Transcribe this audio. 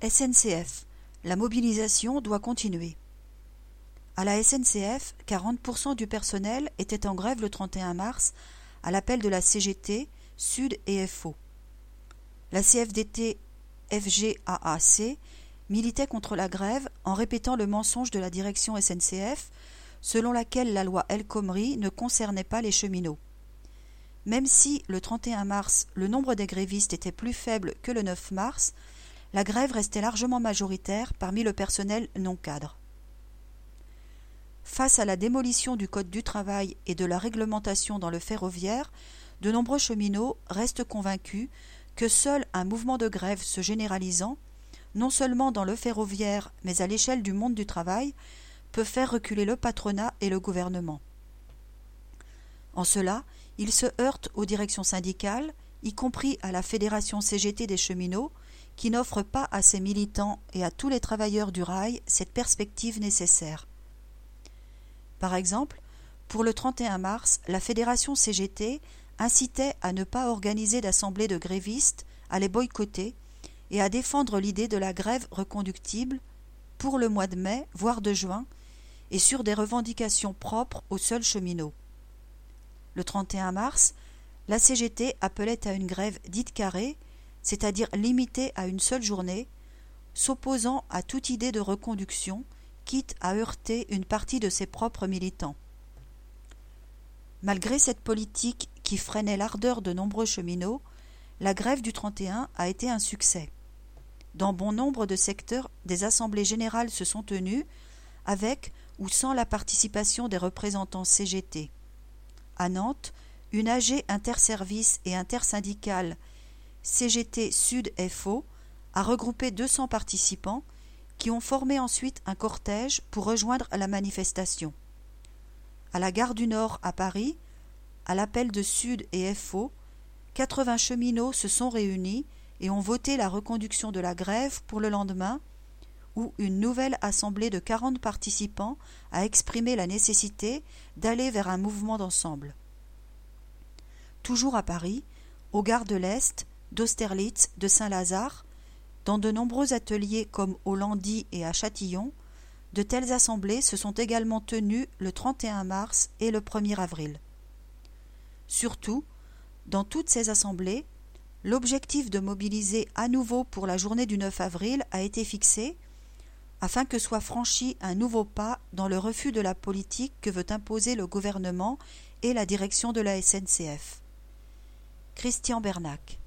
SNCF. La mobilisation doit continuer. À la SNCF, 40% du personnel était en grève le 31 mars à l'appel de la CGT, Sud et FO. La CFDT FGAAC militait contre la grève en répétant le mensonge de la direction SNCF selon laquelle la loi El Khomri ne concernait pas les cheminots. Même si, le 31 mars, le nombre des grévistes était plus faible que le 9 mars, la grève restait largement majoritaire parmi le personnel non cadre. Face à la démolition du Code du travail et de la réglementation dans le ferroviaire, de nombreux cheminots restent convaincus que seul un mouvement de grève se généralisant, non seulement dans le ferroviaire mais à l'échelle du monde du travail, peut faire reculer le patronat et le gouvernement. En cela, ils se heurtent aux directions syndicales, y compris à la Fédération CGT des cheminots, qui n'offre pas à ses militants et à tous les travailleurs du rail cette perspective nécessaire. Par exemple, pour le 31 mars, la Fédération CGT incitait à ne pas organiser d'assemblée de grévistes, à les boycotter et à défendre l'idée de la grève reconductible pour le mois de mai, voire de juin, et sur des revendications propres aux seuls cheminots. Le 31 mars, la CGT appelait à une grève dite carrée, c'est-à-dire limitée à une seule journée, s'opposant à toute idée de reconduction, quitte à heurter une partie de ses propres militants. Malgré cette politique qui freinait l'ardeur de nombreux cheminots, la grève du 31 a été un succès. Dans bon nombre de secteurs, des assemblées générales se sont tenues, avec ou sans la participation des représentants CGT. À Nantes, une AG interservices et intersyndicale CGT Sud FO a regroupé 200 participants qui ont formé ensuite un cortège pour rejoindre la manifestation. À la gare du Nord à Paris, à l'appel de Sud et FO, 80 cheminots se sont réunis et ont voté la reconduction de la grève pour le lendemain, où une nouvelle assemblée de 40 participants a exprimé la nécessité d'aller vers un mouvement d'ensemble. Toujours à Paris, aux gares de l'Est, d'Austerlitz, de Saint-Lazare, dans de nombreux ateliers comme au Landy et à Châtillon, de telles assemblées se sont également tenues le 31 mars et le 1er avril. Surtout, dans toutes ces assemblées, l'objectif de mobiliser à nouveau pour la journée du 9 avril a été fixé, afin que soit franchi un nouveau pas dans le refus de la politique que veut imposer le gouvernement et la direction de la SNCF. Christian Bernac.